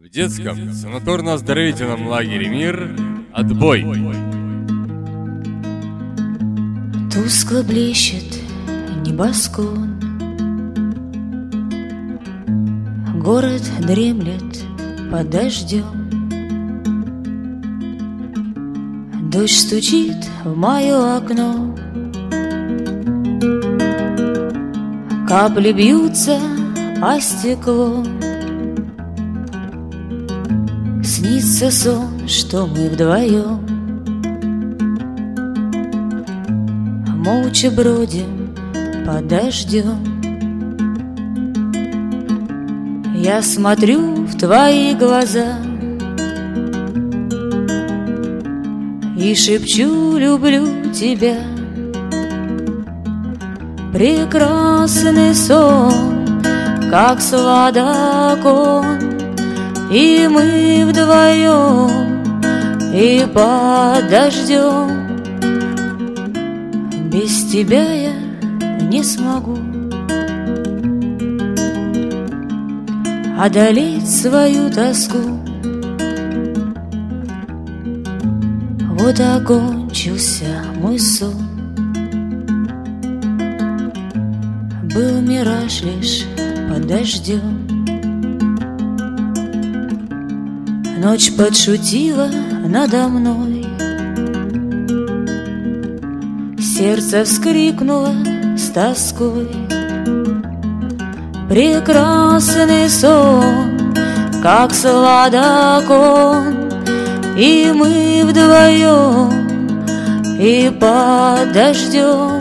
В детском санаторно-оздоровительном лагере «Мир» отбой. Тускло блещет небосклон, город дремлет под дождем. Дождь стучит в мое окно, капли бьются о стекло. Снится сон, что мы вдвоем молча бродим под дождем. Я смотрю в твои глаза и шепчу: люблю тебя. Прекрасный сон, как сладок он, и мы вдвоем, и под дождем. Без тебя я не смогу одолеть свою тоску. Вот окончился мой сон, был мираж лишь под дождем. Ночь подшутила надо мной, сердце вскрикнуло с тоской. Прекрасный сон, как сладок он, и мы вдвоем, и под дождем.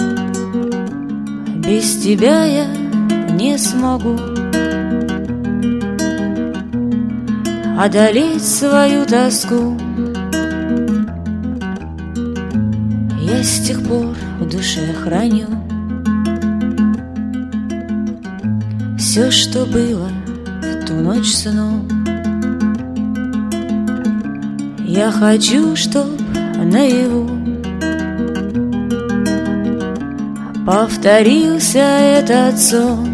Без тебя я не смогу одолеть свою тоску. Я с тех пор в душе храню все, что было в ту ночь сном. Я хочу, чтоб наяву повторился этот сон.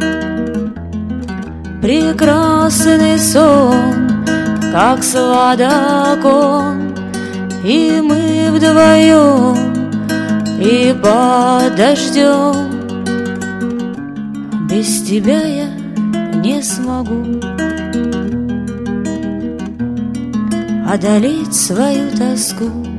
Прекрасный сон, как сладок он, и мы вдвоем, и под дождем. Без тебя я не смогу одолеть свою тоску.